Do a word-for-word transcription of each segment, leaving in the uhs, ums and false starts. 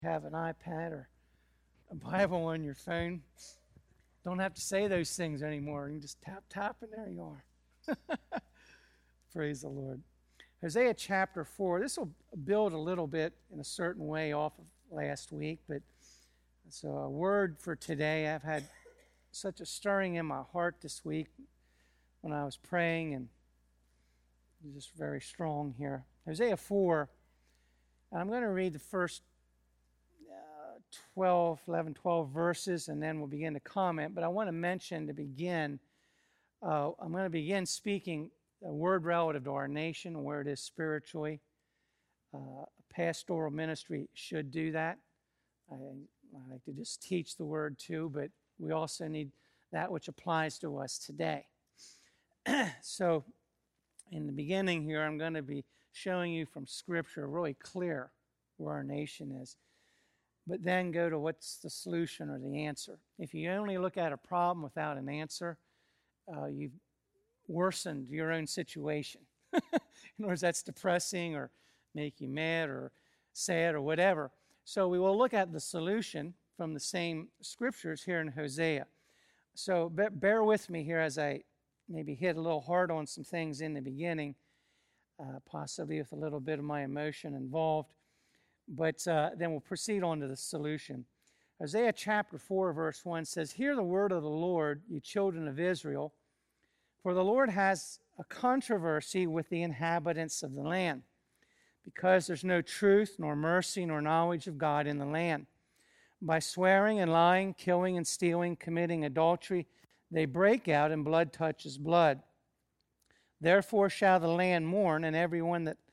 Have an iPad or a Bible on your phone. Don't have to say those things anymore. You can just tap, tap, and there you are. Praise the Lord. Hosea chapter four. This will build a little bit in a certain way off of last week, but it's a word for today. I've had such a stirring in my heart this week when I was praying, and it's just very strong here. Hosea four, and I'm going to read the first twelve, eleven, twelve verses, and then we'll begin to comment. But I want to mention to begin, uh, I'm going to begin speaking a word relative to our nation, where it is spiritually. Uh, a pastoral ministry should do that. I, I like to just teach the word too, but we also need that which applies to us today. So in the beginning here, I'm going to be showing you from Scripture really clear where our nation is. But then go to what's the solution or the answer. If you only look at a problem without an answer, uh, you've worsened your own situation. In other words, that's depressing or make you mad or sad or whatever. So we will look at the solution from the same scriptures here in Hosea. So bear with me here as I maybe hit a little hard on some things in the beginning, uh, possibly with a little bit of my emotion involved. But uh, then we'll proceed on to the solution. Hosea chapter four, verse one says, "Hear the word of the Lord, you children of Israel, for the Lord has a controversy with the inhabitants of the land, because there's no truth, nor mercy, nor knowledge of God in the land. By swearing and lying, killing and stealing, committing adultery, they break out, and blood touches blood. Therefore shall the land mourn, and everyone that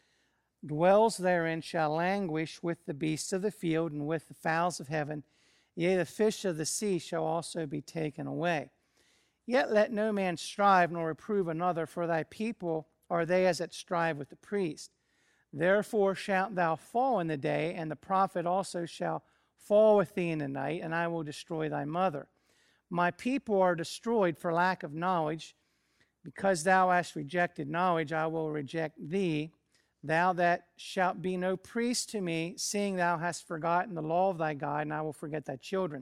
dwells therein shall languish with the beasts of the field and with the fowls of heaven. Yea, the fish of the sea shall also be taken away. Yet let no man strive nor reprove another, for thy people are they as that strive with the priest. Therefore shalt thou fall in the day, and the prophet also shall fall with thee in the night, and I will destroy thy mother. My people are destroyed for lack of knowledge. Because thou hast rejected knowledge, I will reject thee. Thou that shalt be no priest to me, seeing thou hast forgotten the law of thy God, and I will forget thy children.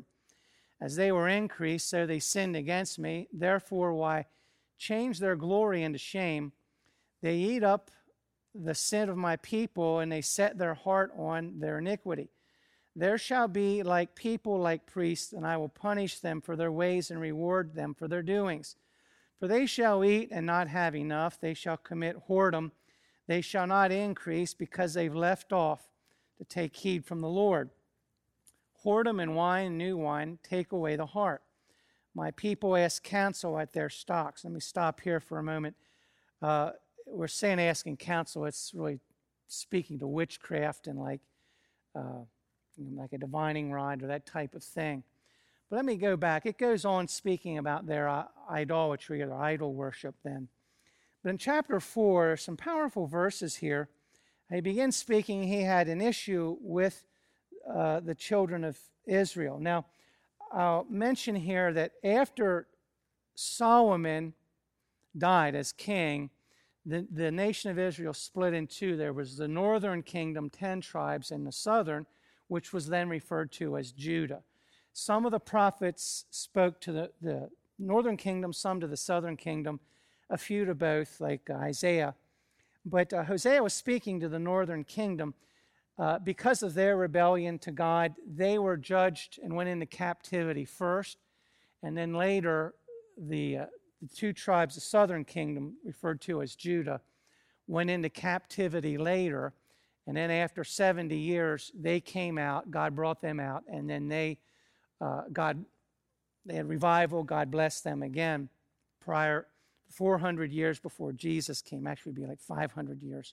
As they were increased, so they sinned against me. Therefore, why change their glory into shame? They eat up the sin of my people, and they set their heart on their iniquity. There shall be like people like priests, and I will punish them for their ways and reward them for their doings. For they shall eat and not have enough. They shall commit whoredom. They shall not increase, because they've left off to take heed from the Lord. Whoredom and wine, new wine, take away the heart. My people ask counsel at their stocks. Let me stop here for a moment. Uh, we're saying asking counsel. It's really speaking to witchcraft and like, uh, like a divining rod or that type of thing. But let me go back. It goes on speaking about their uh, idolatry or their idol worship then. But in chapter four, there's some powerful verses here. He begins speaking, he had an issue with uh, the children of Israel. Now, I'll mention here that after Solomon died as king, the, the nation of Israel split in two. There was the northern kingdom, ten tribes, and the southern, which was then referred to as Judah. Some of the prophets spoke to the, the northern kingdom, some to the southern kingdom, a few to both, like uh, Isaiah. But uh, Hosea was speaking to the northern kingdom. Uh, because of their rebellion to God, they were judged and went into captivity first. And then later, the, uh, the two tribes, the southern kingdom, referred to as Judah, went into captivity later. And then after seventy years, they came out. God brought them out. And then they, uh, God, they had revival. God blessed them again prior four hundred years before Jesus came. Actually, it'd be like five hundred years.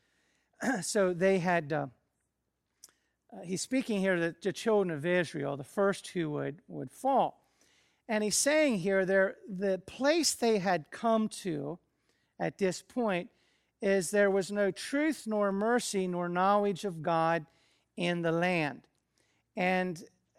So they had, uh, uh, he's speaking here to the children of Israel, the first who would, would fall. And he's saying here, there, the place they had come to at this point is there was no truth, nor mercy, nor knowledge of God in the land. And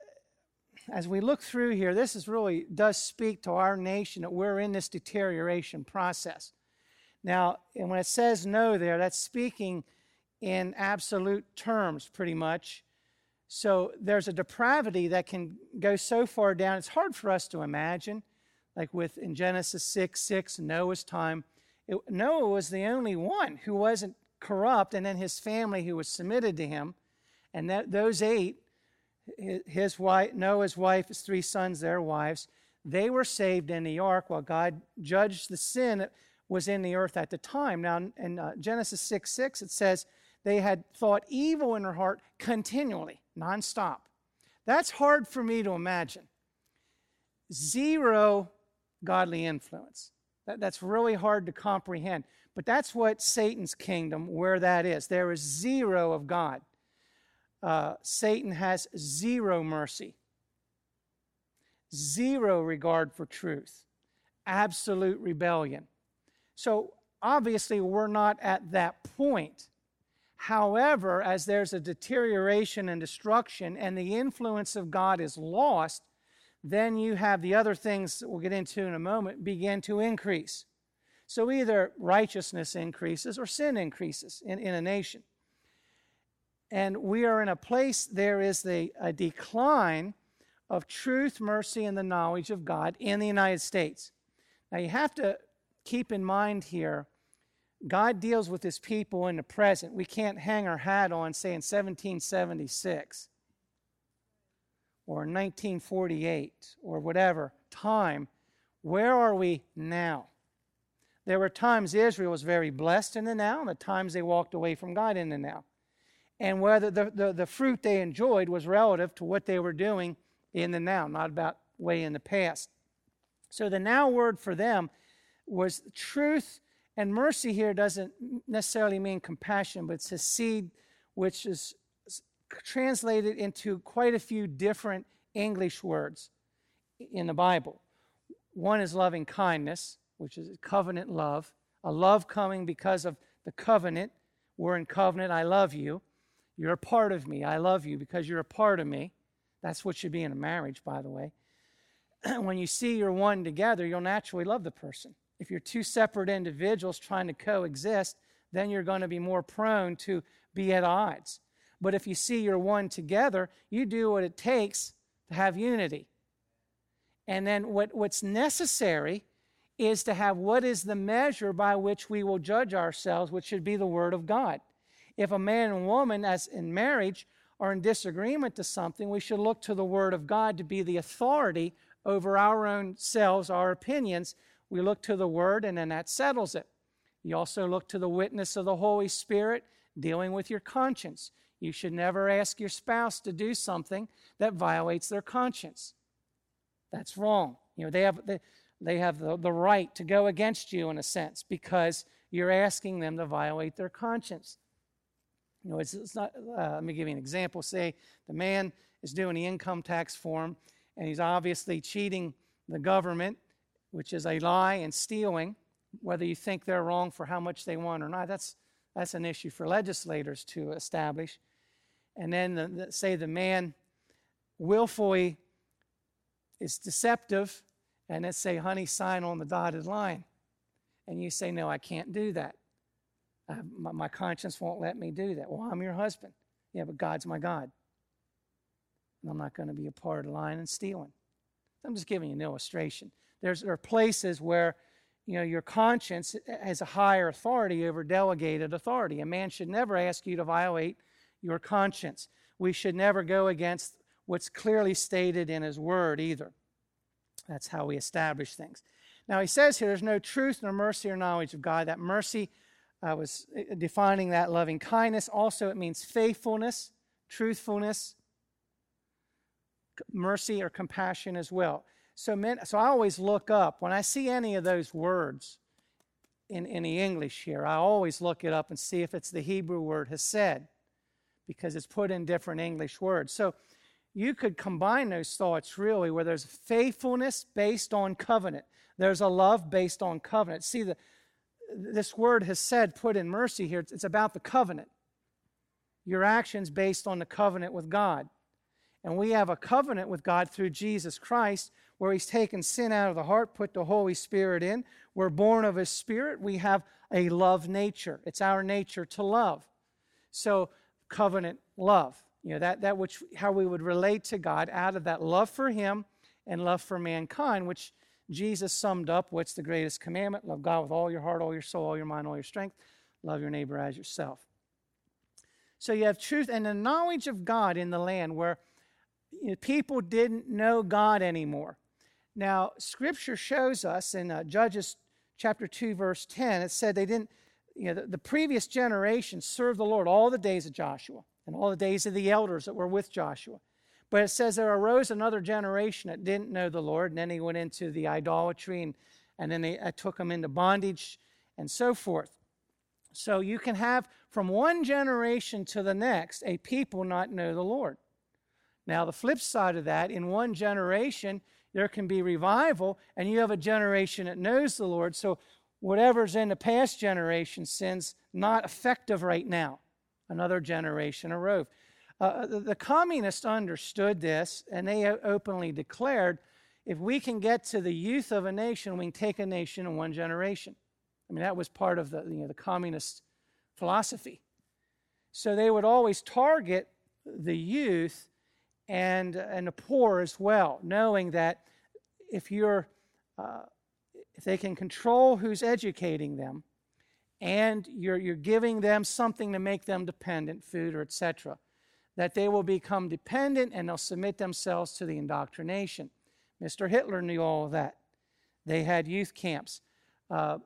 as we look through here, this is really does speak to our nation that we're in this deterioration process. Now, and when it says no there, that's speaking in absolute terms pretty much. So there's a depravity that can go so far down. It's hard for us to imagine. Like with in Genesis six six, Noah's time, it, Noah was the only one who wasn't corrupt, and then his family who was submitted to him. And that, those eight, his wife, Noah's wife, his three sons, their wives, they were saved in the ark while God judged the sin that was in the earth at the time. Now, in uh, Genesis six six, it says they had thought evil in their heart continually, nonstop. That's hard for me to imagine. Zero godly influence. That, that's really hard to comprehend. But that's what Satan's kingdom, where that is. There is zero of God. Uh, Satan has zero mercy, zero regard for truth, absolute rebellion. So obviously we're not at that point. However, as there's a deterioration and destruction and the influence of God is lost, then you have the other things that we'll get into in a moment begin to increase. So either righteousness increases or sin increases in, in a nation. And we are in a place, there is the, a decline of truth, mercy, and the knowledge of God in the United States. Now you have to keep in mind here, God deals with his people in the present. We can't hang our hat on, say, in seventeen seventy-six or nineteen forty-eight or whatever time. Where are we now? There were times Israel was very blessed in the now, and the times they walked away from God in the now. And whether the, the, the fruit they enjoyed was relative to what they were doing in the now, not about way in the past. So the now word for them was truth, and mercy here doesn't necessarily mean compassion, but it's a seed which is translated into quite a few different English words in the Bible. One is loving kindness, which is covenant love, a love coming because of the covenant. We're in covenant, I love you. You're a part of me, I love you because you're a part of me. That's what should be in a marriage, by the way. When you see you're one together, you'll naturally love the person. If you're two separate individuals trying to coexist, then you're going to be more prone to be at odds. But if you see you're one together, you do what it takes to have unity. And then what, what's necessary is to have what is the measure by which we will judge ourselves, which should be the Word of God. If a man and woman, as in marriage, are in disagreement to something, we should look to the Word of God to be the authority over our own selves, our opinions. We look to the Word, and then that settles it. You also look to the witness of the Holy Spirit dealing with your conscience. You should never ask your spouse to do something that violates their conscience. That's wrong. You know, they have they, they have the, the right to go against you in a sense because you're asking them to violate their conscience. You know, it's, it's not. Uh, let me give you an example. Say the man is doing the income tax form, and he's obviously cheating the government, which is a lie and stealing. Whether you think they're wrong for how much they want or not, that's that's an issue for legislators to establish. And then the, the, say the man willfully is deceptive, and let's say, honey, sign on the dotted line. And you say, no, I can't do that. Uh, my, my conscience won't let me do that. Well, I'm your husband. Yeah, but God's my God. And I'm not going to be a part of lying and stealing. I'm just giving you an illustration. There's, there are places where, you know, your conscience has a higher authority over delegated authority. A man should never ask you to violate your conscience. We should never go against what's clearly stated in his word either. That's how we establish things. Now he says here, there's no truth nor mercy or knowledge of God. That mercy, I was defining that loving kindness. Also, it means faithfulness, truthfulness, mercy or compassion as well. So, men, so I always look up. When I see any of those words in, in the English here, I always look it up and see if it's the Hebrew word hesed, because it's put in different English words. So you could combine those thoughts really where there's faithfulness based on covenant. There's a love based on covenant. See, the, this word hesed put in mercy here, it's about the covenant. Your actions based on the covenant with God. And we have a covenant with God through Jesus Christ where he's taken sin out of the heart, put the Holy Spirit in. We're born of his Spirit. We have a love nature. It's our nature to love. So covenant love You know, that, that which, how we would relate to God out of that love for him and love for mankind, which Jesus summed up, what's the greatest commandment? Love God with all your heart, all your soul, all your mind, all your strength. Love your neighbor as yourself. So you have truth and the knowledge of God in the land where you know, people didn't know God anymore. Now, Scripture shows us in uh, Judges chapter two, verse ten, it said they didn't, you know, the, the previous generation served the Lord all the days of Joshua and all the days of the elders that were with Joshua. But it says there arose another generation that didn't know the Lord, and then they went into the idolatry, and, and then they uh, took them into bondage and so forth. So you can have from one generation to the next a people not know the Lord. Now, the flip side of that, in one generation, there can be revival, and you have a generation that knows the Lord. So whatever's in the past generation sin's not effective right now. Another generation arose. Uh, the, the communists understood this, and they openly declared, if we can get to the youth of a nation, we can take a nation in one generation. I mean, that was part of the, you know, the communist philosophy. So they would always target the youth and, and the poor as well, knowing that if you're, uh, if they can control who's educating them, and you're, you're giving them something to make them dependent, food or et cetera, that they will become dependent and they'll submit themselves to the indoctrination. Mister Hitler knew all of that. They had youth camps. Uh,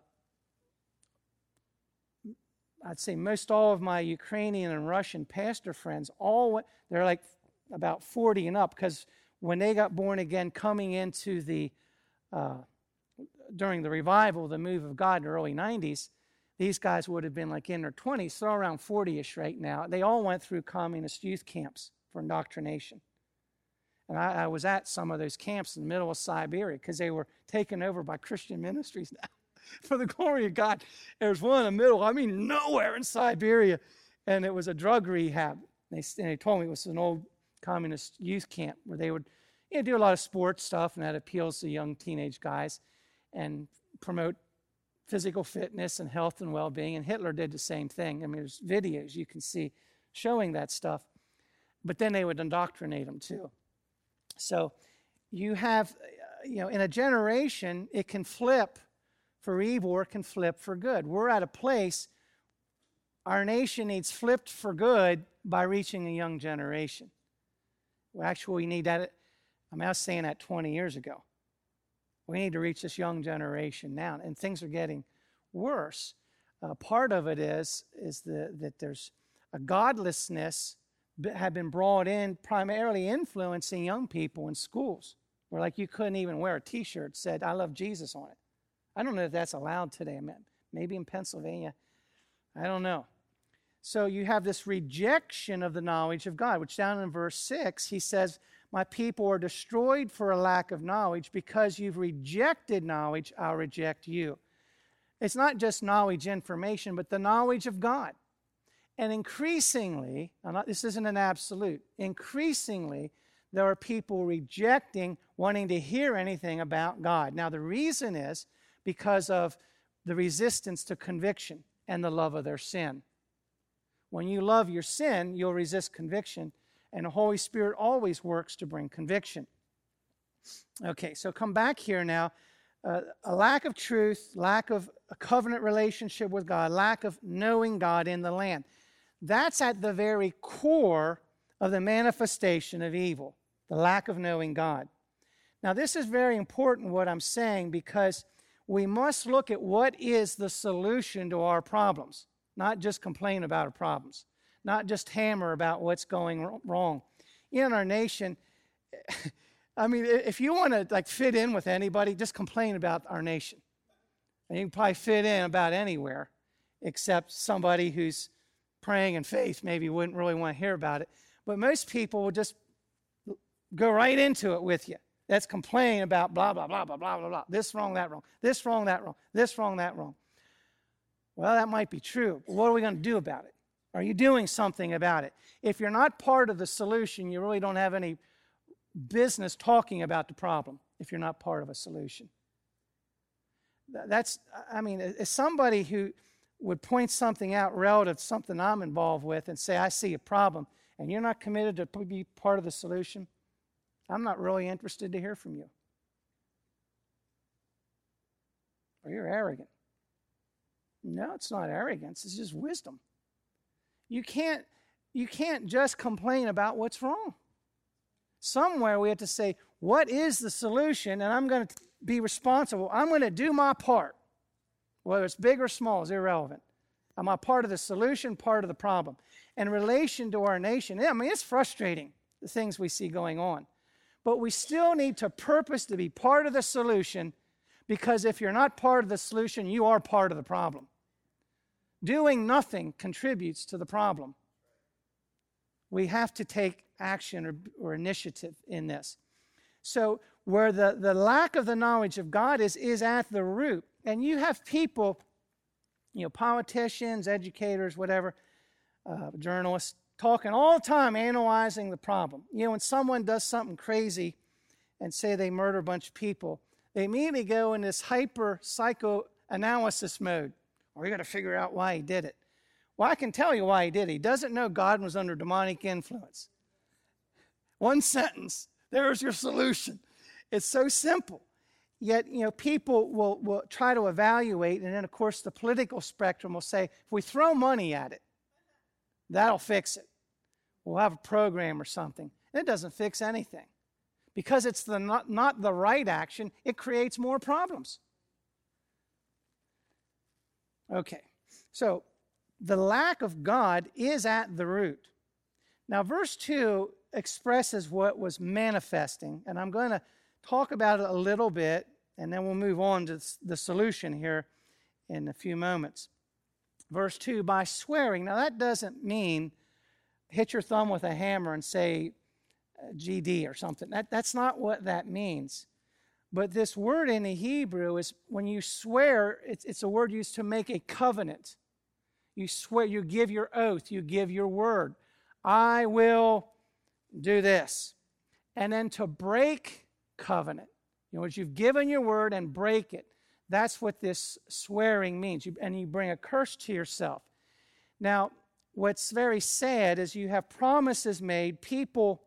I'd say most all of my Ukrainian and Russian pastor friends, all went, they're like about forty and up, because when they got born again, coming into the, uh, during the revival, the move of God in the early nineties, these guys would have been like in their twenties, so around forty-ish right now. They all went through communist youth camps for indoctrination. And I, I was at some of those camps in the middle of Siberia because they were taken over by Christian ministries now. For the glory of God, there's one in the middle, I mean nowhere in Siberia, and it was a drug rehab. They, and they told me it was an old communist youth camp where they would you know, do a lot of sports stuff, and that appeals to young teenage guys, and promote physical fitness and health and well-being, and Hitler did the same thing. I mean, there's videos you can see showing that stuff, but then they would indoctrinate them too. So you have, you know, in a generation, it can flip for evil or it can flip for good. We're at a place, our nation needs flipped for good by reaching a young generation. Well, actually, we need that. I mean, I was saying that twenty years ago. We need to reach this young generation now, and things are getting worse. Uh, part of it is, is the, that there's a godlessness that had been brought in, primarily influencing young people in schools, where like you couldn't even wear a T-shirt that said, I love Jesus on it. I don't know if that's allowed today. I mean, maybe in Pennsylvania. I don't know. So you have this rejection of the knowledge of God, which down in verse six, he says, my people are destroyed for a lack of knowledge. Because you've rejected knowledge, I'll reject you. It's not just knowledge information, but the knowledge of God. And increasingly, I'm not, this isn't an absolute, increasingly, there are people rejecting wanting to hear anything about God. Now, the reason is because of the resistance to conviction and the love of their sin. When you love your sin, you'll resist conviction, and the Holy Spirit always works to bring conviction. Okay, so come back here now. Uh, a lack of truth, lack of a covenant relationship with God, lack of knowing God in the land. That's at the very core of the manifestation of evil, the lack of knowing God. Now, this is very important what I'm saying, because we must look at what is the solution to our problems, not just complain about our problems, not just hammer about what's going wrong. In our nation, I mean, if you want to like fit in with anybody, just complain about our nation. And you can probably fit in about anywhere, except somebody who's praying in faith maybe wouldn't really want to hear about it. But most people will just go right into it with you. That's complaining about blah, blah, blah, blah, blah, blah, blah. This wrong, that wrong. This wrong, that wrong. This wrong, that wrong. Well, that might be true, but what are we going to do about it? Are you doing something about it? If you're not part of the solution, you really don't have any business talking about the problem if you're not part of a solution. That's, I mean, as somebody who would point something out relative to something I'm involved with and say, I see a problem, and you're not committed to be part of the solution, I'm not really interested to hear from you. Or you're arrogant. No, it's not arrogance. It's just wisdom. You can't, you can't just complain about what's wrong. Somewhere we have to say, what is the solution? And I'm going to be responsible. I'm going to do my part. Whether it's big or small is irrelevant. Am I part of the solution, part of the problem? In relation to our nation, I mean, it's frustrating, the things we see going on. But we still need to purpose to be part of the solution, because if you're not part of the solution, you are part of the problem. Doing nothing contributes to the problem. We have to take action or, or initiative in this. So where the, the lack of the knowledge of God is, is at the root. And you have people, you know, politicians, educators, whatever, uh, journalists, talking all the time, analyzing the problem. You know, when someone does something crazy and say they murder a bunch of people, they immediately go in this hyper psychoanalysis mode. Or we got to figure out why he did it. Well, I can tell you why he did it. He doesn't know God was under demonic influence. One sentence, there's your solution. It's so simple. Yet, you know, people will, will try to evaluate, and then, of course, the political spectrum will say, if we throw money at it, that'll fix it. We'll have a program or something. It doesn't fix anything. Because it's the not, not the right action, it creates more problems. Okay, so the lack of God is at the root. Now, verse two expresses what was manifesting, and I'm going to talk about it a little bit, and then we'll move on to the solution here in a few moments. Verse two, by swearing. Now, that doesn't mean hit your thumb with a hammer and say G D or something. That, that's not what that means. But this word in the Hebrew is, when you swear, it's, it's a word used to make a covenant. You swear, you give your oath, you give your word. I will do this. And then to break covenant. You know, you've given your word and break it. That's what this swearing means. You, and you bring a curse to yourself. Now, what's very sad is you have promises made. People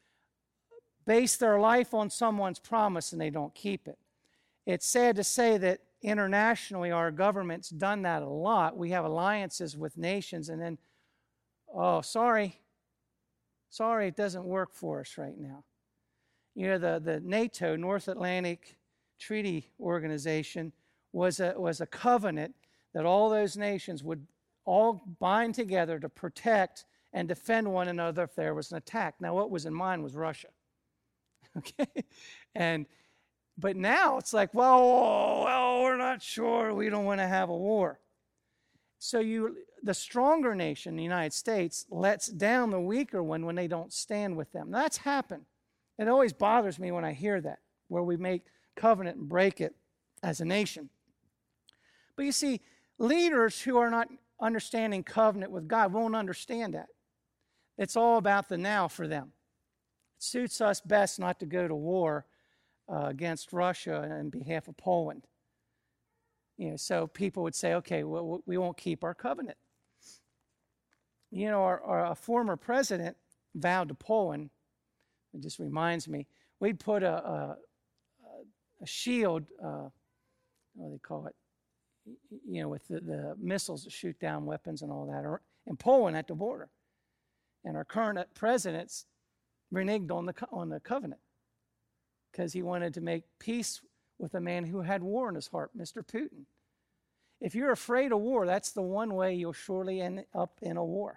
base their life on someone's promise and they don't keep it. It's sad to say that internationally our government's done that a lot. We have alliances with nations and then, oh, sorry. Sorry, it doesn't work for us right now. You know, the, the NATO, North Atlantic Treaty Organization, was a, was a covenant that all those nations would all bind together to protect and defend one another if there was an attack. Now, what was in mind was Russia. Okay? And, but now it's like, well, well, we're not sure. We don't want to have a war. So you, the stronger nation, the United States, lets down the weaker one when they don't stand with them. That's happened. It always bothers me when I hear that, where we make covenant and break it as a nation. But you see, leaders who are not understanding covenant with God won't understand that. It's all about the now for them. It suits us best not to go to war uh, against Russia on behalf of Poland. You know, so people would say, okay, well, we won't keep our covenant. You know, our, our a former president vowed to Poland. It just reminds me, we'd put a, a, a shield, uh, what do they call it, you know, with the, the missiles that shoot down weapons and all that, in Poland at the border. And our current president's reneged on the, on the covenant because he wanted to make peace with a man who had war in his heart, Mister Putin. If you're afraid of war, that's the one way you'll surely end up in a war.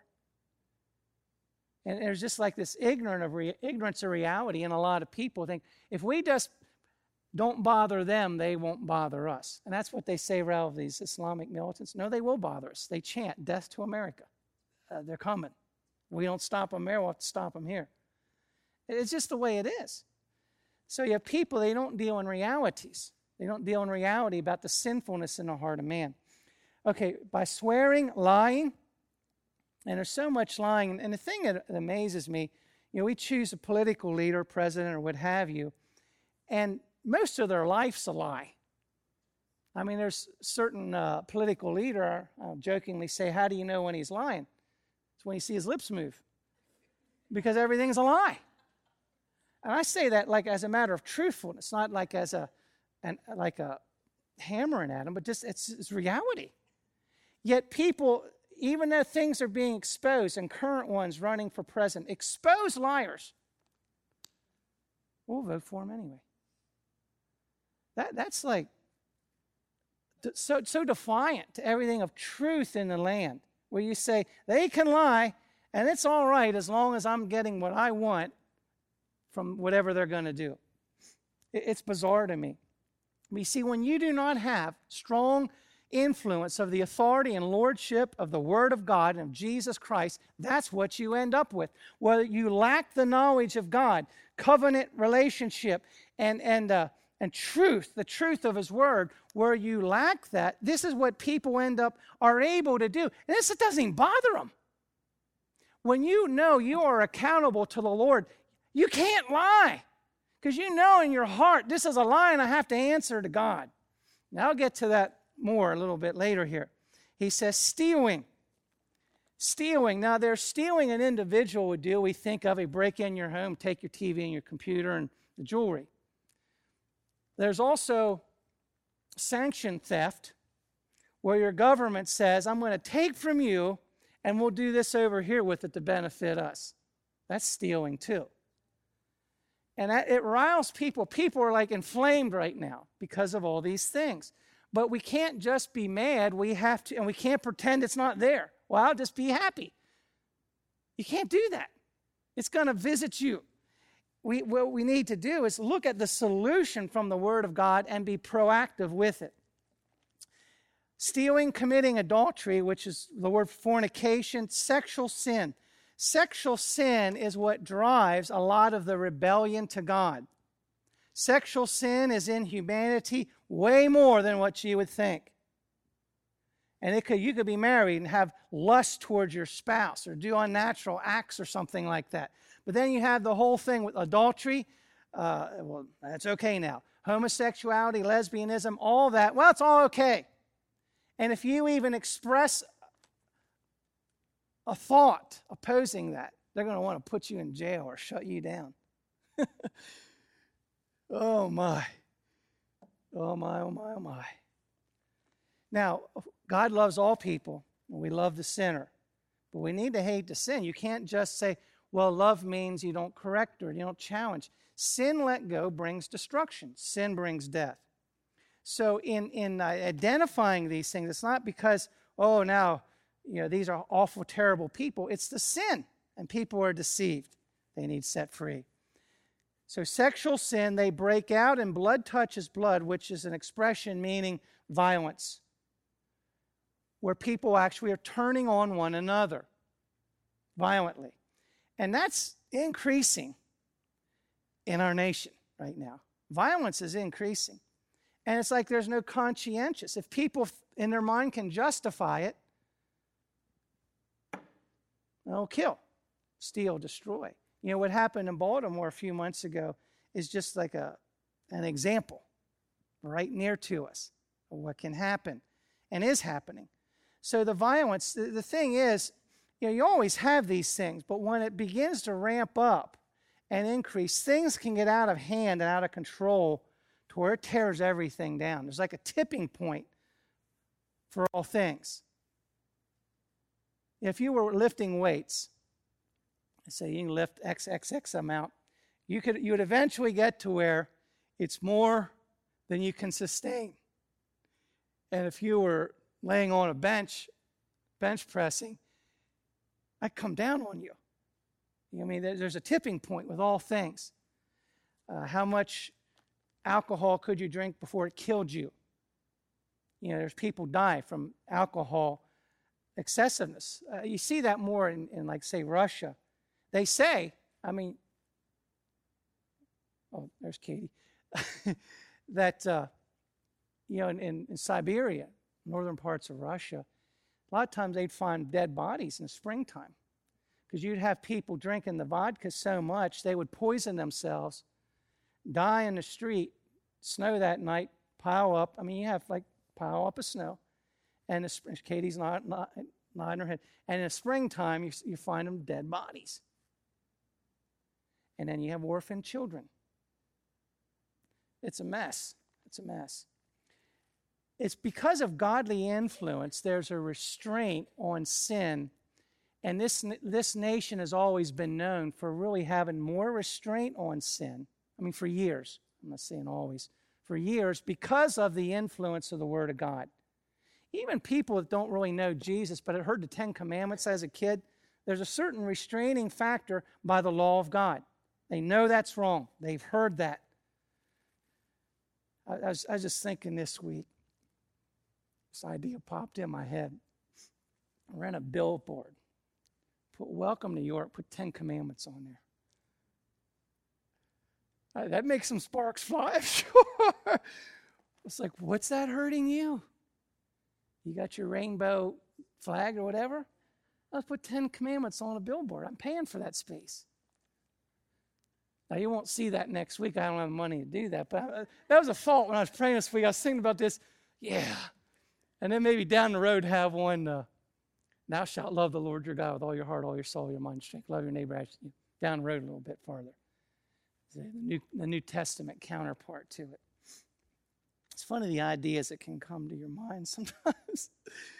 And there's just like this ignorant of re- ignorance of reality, and a lot of people think, if we just don't bother them, they won't bother us. And that's what they say around these Islamic militants. No, they will bother us. They chant, death to America. Uh, they're coming. We don't stop them there, we'll have to stop them here. It's just the way it is. So you have people, they don't deal in realities. They don't deal in reality about the sinfulness in the heart of man. Okay, by swearing, lying, and there's so much lying. And the thing that amazes me, you know, we choose a political leader, president, or what have you, and most of their life's a lie. I mean, there's a certain uh, political leader, I'll jokingly say, how do you know when he's lying? It's when you see his lips move. because everything's a lie. And I say that like as a matter of truthfulness, not like as a, an, like a hammering at them, but just it's, it's reality. Yet people, even though things are being exposed and current ones running for president, expose liars, we'll vote for them anyway. That That's like so, so defiant to everything of truth in the land, where you say, they can lie, and it's all right as long as I'm getting what I want from whatever they're going to do. It's bizarre to me. But you see, when you do not have strong influence of the authority and lordship of the Word of God and of Jesus Christ, that's what you end up with. Whether you lack the knowledge of God, covenant relationship, and, and, uh, and truth, the truth of His Word, where you lack that, this is what people end up are able to do. And this it doesn't even bother them. When you know you are accountable to the Lord, you can't lie, because you know in your heart, this is a lie and I have to answer to God. Now I'll get to that more a little bit later here. He says stealing. Stealing. Now there's stealing an individual would do. We think of a break in your home, take your T V and your computer and the jewelry. There's also sanctioned theft, where your government says, I'm going to take from you and we'll do this over here with it to benefit us. That's stealing too. And that, it riles people. People are like inflamed right now because of all these things. But we can't just be mad. We have to, and we can't pretend it's not there. Well, I'll just be happy. You can't do that. It's going to visit you. We, what we need to do is look at the solution from the Word of God and be proactive with it. Stealing, committing adultery, which is the word fornication, sexual sin. Sexual sin is what drives a lot of the rebellion to God. Sexual sin is in humanity way more than what you would think. And it could, you could be married and have lust towards your spouse or do unnatural acts or something like that. But then you have the whole thing with adultery. Uh, well, that's okay now. Homosexuality, lesbianism, all that. Well, it's all okay. And if you even express a thought opposing that, they're going to want to put you in jail or shut you down. Oh, my. Oh, my, oh, my, oh, my. Now, God loves all people, and we love the sinner. But we need to hate the sin. You can't just say, well, love means you don't correct or you don't challenge. Sin let go brings destruction. Sin brings death. So in, in uh, identifying these things, it's not because, oh, now, you know, these are awful, terrible people. It's the sin, and people are deceived. They need set free. So sexual sin, they break out, and blood touches blood, which is an expression meaning violence, where people actually are turning on one another violently. And that's increasing in our nation right now. Violence is increasing. And it's like there's no conscientious. If people in their mind can justify it, they'll kill, steal, destroy. You know, what happened in Baltimore a few months ago is just like a, an example right near to us of what can happen and is happening. So the violence, the, the thing is, you know, you always have these things, but when it begins to ramp up and increase, things can get out of hand and out of control to where it tears everything down. There's like a tipping point for all things. If you were lifting weights, say you can lift X X X amount, you could you would eventually get to where it's more than you can sustain. And if you were laying on a bench, bench pressing, I'd come down on you. I mean, there's a tipping point with all things. Uh, how much alcohol could you drink before it killed you? You know, there's people die from alcohol excessiveness. Uh, you see that more in, in, like, say, Russia. They say, I mean, oh, there's Katie, that, uh, you know, in, in, in Siberia, northern parts of Russia, a lot of times they'd find dead bodies in the springtime because you'd have people drinking the vodka so much they would poison themselves, die in the street, snow that night, pile up. I mean, you have like pile up of snow, and the, Katie's not, not nodding her head. And in the springtime, you, you find them dead bodies. and then you have orphan children. It's a mess. It's a mess. It's because of godly influence, there's a restraint on sin. And this, this nation has always been known for really having more restraint on sin. I mean, for years. I'm not saying always. For years, because of the influence of the Word of God. Even people that don't really know Jesus, but had heard the Ten Commandments as a kid, there's a certain restraining factor by the law of God. They know that's wrong. They've heard that. I, I, was, I was just thinking this week, this idea popped in my head. Rent a billboard. Put Welcome to York, put Ten Commandments on there. Uh, that makes some sparks fly, sure. It's like, what's that hurting you? You got your rainbow flag or whatever? Let's put Ten Commandments on a billboard. I'm paying for that space. Now, you won't see that next week. I don't have money to do that. But I, that was a thought when I was praying this week. I was thinking about this. Yeah. And then maybe down the road have one, uh, thou shalt love the Lord your God with all your heart, all your soul, your mind, strength. Love your neighbor as you, down the road a little bit farther. The New, the New Testament counterpart to it. It's funny the ideas that can come to your mind sometimes.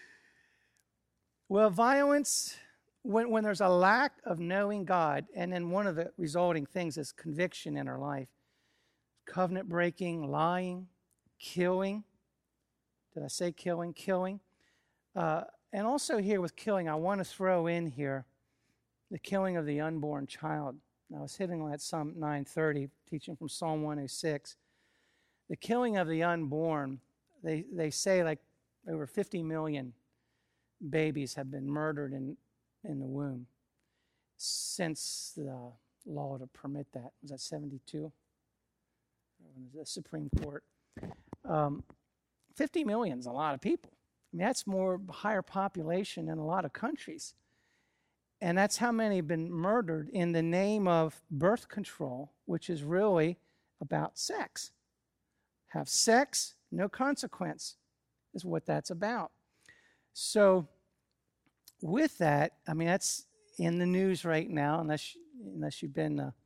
Well, violence, when, when there's a lack of knowing God, and then one of the resulting things is conviction in our life. Covenant breaking, lying, killing. Did I say killing? Killing. Uh, and also here with killing, I want to throw in here the killing of the unborn child. I was hitting on that Psalm nine thirty, teaching from Psalm one oh six. The killing of the unborn, they, they say like over fifty million babies have been murdered in, in the womb since the law to permit that. Was that seventy-two? The Supreme Court. Um, fifty million is a lot of people. I mean, that's more higher population than a lot of countries. And that's how many have been murdered in the name of birth control, which is really about sex. Have sex, no consequence, is what that's about. So with that, I mean, that's in the news right now, unless, unless you've been uh,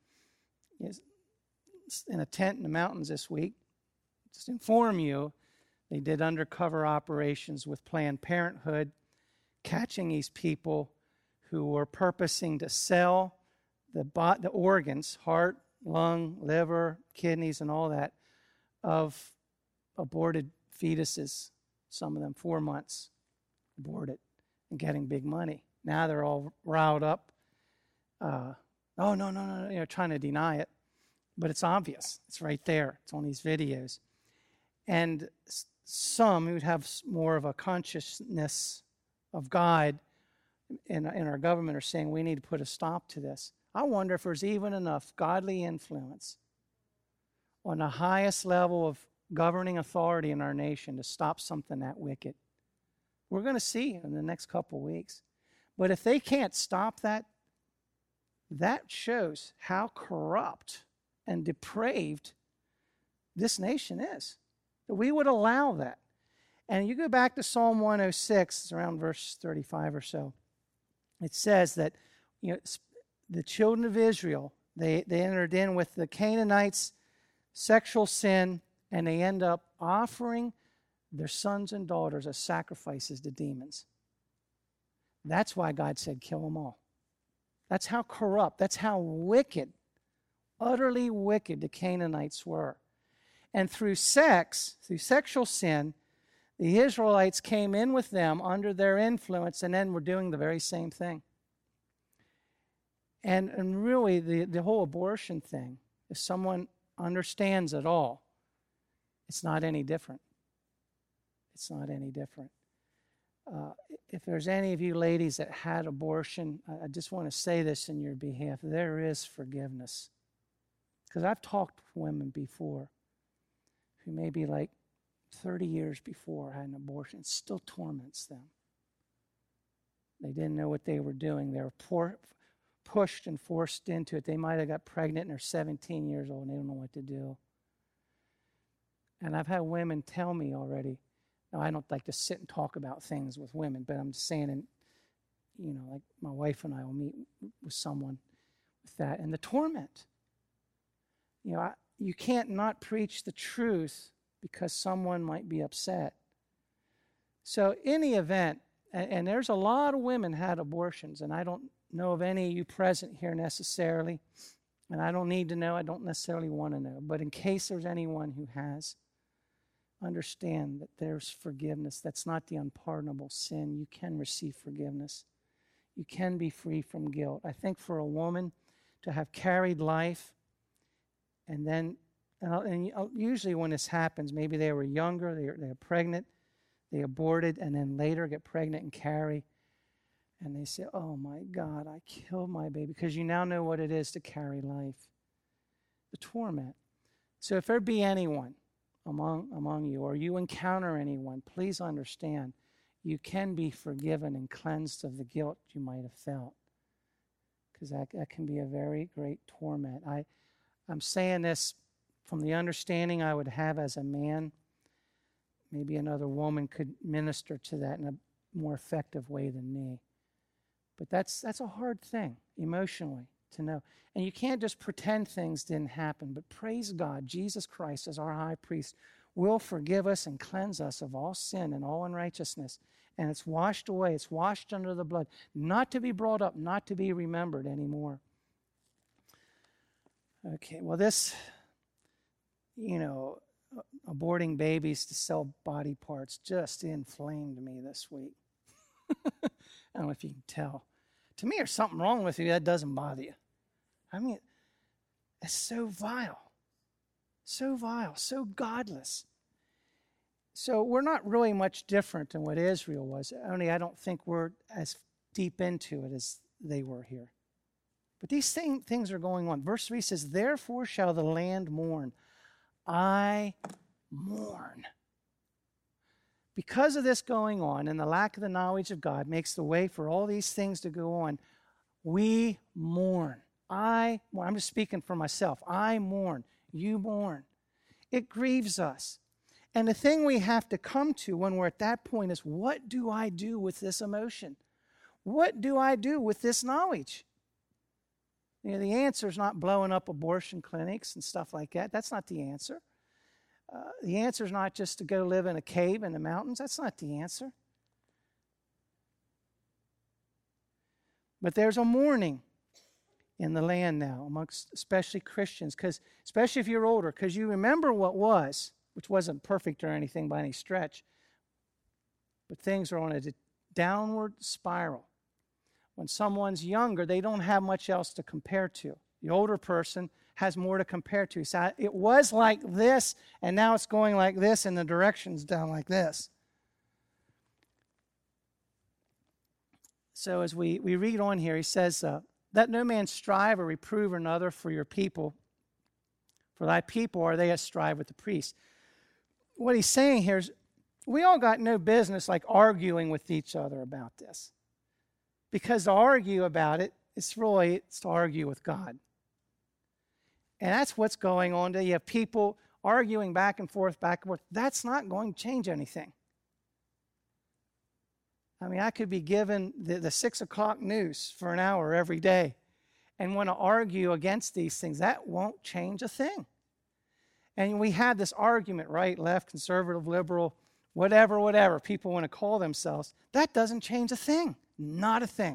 in a tent in the mountains this week. Just inform you, they did undercover operations with Planned Parenthood, catching these people who were purposing to sell the, the organs, heart, lung, liver, kidneys, and all that, of aborted fetuses, some of them four months aborted, and getting big money. Now they're all riled up. Uh, oh, no, no, no, you know, trying to deny it. But it's obvious. It's right there. It's on these videos. And some who have more of a consciousness of God in, in our government are saying we need to put a stop to this. I wonder if there's even enough godly influence on the highest level of governing authority in our nation to stop something that wicked. We're going to see in the next couple of weeks. But if they can't stop that, that shows how corrupt and depraved this nation is. That we would allow that. And you go back to Psalm one oh six, it's around verse thirty-five or so. It says that, you know, the children of Israel, they, they entered in with the Canaanites, sexual sin, and they end up offering their sons and daughters as sacrifices to demons. That's why God said, kill them all. That's how corrupt, that's how wicked, utterly wicked the Canaanites were. And through sex, through sexual sin, the Israelites came in with them under their influence and then were doing the very same thing. And, and really, the, the whole abortion thing, if someone understands it all, it's not any different. It's not any different. Uh, if there's any of you ladies that had abortion, I, I just want to say this in your behalf. There is forgiveness. Because I've talked to women before who maybe like thirty years before had an abortion. It still torments them. They didn't know what they were doing. They were poor, pushed and forced into it. They might have got pregnant and they're seventeen years old and they don't know what to do. And I've had women tell me already, now I don't like to sit and talk about things with women, but I'm just saying, and you know, like my wife and I will meet with someone with that, and the torment. You know, I, you can't not preach the truth because someone might be upset. So in the event, and, and there's a lot of women had abortions, and I don't know of any of you present here necessarily, and I don't need to know, I don't necessarily want to know, but in case there's anyone who has, understand that there's forgiveness. That's not the unpardonable sin. You can receive forgiveness. You can be free from guilt. I think for a woman to have carried life, and then, and usually when this happens, maybe they were younger, they were, they were pregnant, they aborted, and then later get pregnant and carry, and they say, oh my God, I killed my baby, because you now know what it is to carry life. The torment. So if there be anyone among, among you, or you encounter anyone, please understand, you can be forgiven and cleansed of the guilt you might have felt, because that, that can be a very great torment. I, I'm saying this from the understanding I would have as a man. Maybe another woman could minister to that in a more effective way than me. But that's that's a hard thing emotionally to know. And you can't just pretend things didn't happen, but praise God, Jesus Christ as our high priest will forgive us and cleanse us of all sin and all unrighteousness. And it's washed away. It's washed under the blood, not to be brought up, not to be remembered anymore. Okay, well this, you know, aborting babies to sell body parts just inflamed me this week. I don't know if you can tell. To me, there's something wrong with you that doesn't bother you. I mean, it's so vile. So vile, so godless. So we're not really much different than what Israel was, only I don't think we're as deep into it as they were here. But these same things are going on. Verse three says, therefore shall the land mourn. I mourn. Because of this going on and the lack of the knowledge of God makes the way for all these things to go on, we mourn. I, well, I'm just speaking for myself. I mourn. You mourn. It grieves us. And the thing we have to come to when we're at that point is, what do I do with this emotion? What do I do with this knowledge? You know, the answer is not blowing up abortion clinics and stuff like that. That's not the answer. Uh, the answer is not just to go live in a cave in the mountains. That's not the answer. But there's a mourning in the land now, amongst especially Christians, because especially if you're older, because you remember what was, which wasn't perfect or anything by any stretch, but things are on a downward spiral. When someone's younger, they don't have much else to compare to. The older person has more to compare to. So it was like this, and now it's going like this, and the direction's down like this. So as we, we read on here, he says, uh, let no man strive or reprove another for your people, for thy people are they that strive with the priest. What he's saying here is, we all got no business like arguing with each other about this. Because to argue about it, it's really it's to argue with God. And that's what's going on today. You have people arguing back and forth, back and forth. That's not going to change anything. I mean, I could be given the, the six o'clock news for an hour every day and want to argue against these things. That won't change a thing. And we had this argument, right, left, conservative, liberal, whatever, whatever people want to call themselves. That doesn't change a thing. Not a thing.